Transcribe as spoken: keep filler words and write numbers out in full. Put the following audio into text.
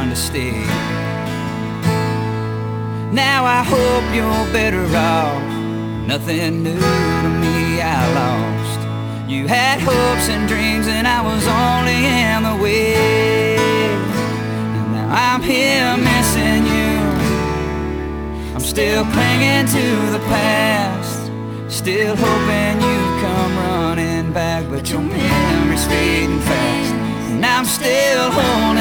to stay. Now I hope you're better off. Nothing new to me I lost. You had hopes and dreams and I was only in the way. And now I'm here missing you. I'm still clinging to the past, still hoping you'd come running back, but your memory's fading fast. And I'm still holding